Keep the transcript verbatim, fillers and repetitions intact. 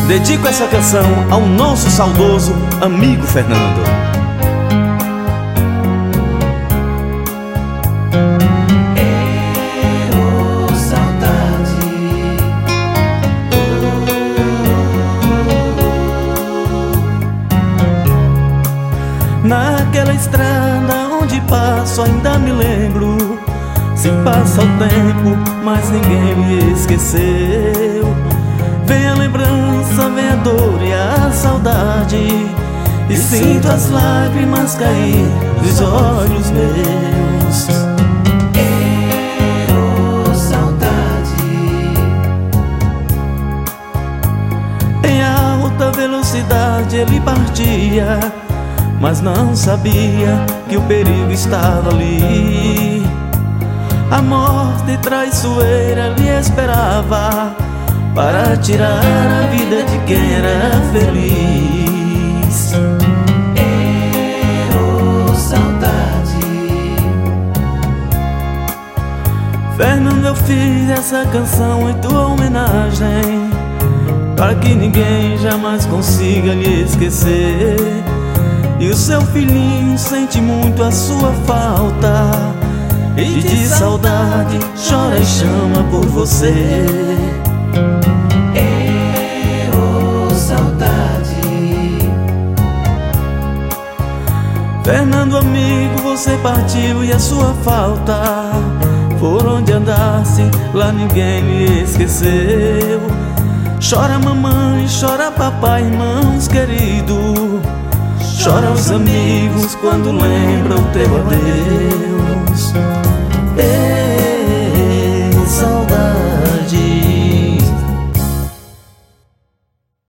Dedico essa canção ao nosso saudoso amigo Fernando. Oh, saudade. Naquela estrada onde passo ainda me lembro. Se passa o tempo, mas ninguém me esqueceu. Vem a lembrança, vem a dor e a saudade, e sinto as lágrimas cair dos olhos meus. Oh, saudade. Em alta velocidade ele partia, mas não sabia que o perigo estava ali. A morte traiçoeira lhe esperava para tirar a vida de quem era feliz. Oh, saudade. Fernando, eu fiz essa canção em tua homenagem, para que ninguém jamais consiga lhe esquecer. E o seu filhinho sente muito a sua falta, e de saudade chora e chama por você. Oh, saudade. Fernando, amigo, você partiu e a sua falta, por onde andasse, lá ninguém me esqueceu. Chora mamãe, chora papai, irmãos queridos, chora os amigos quando lembram teu adeus.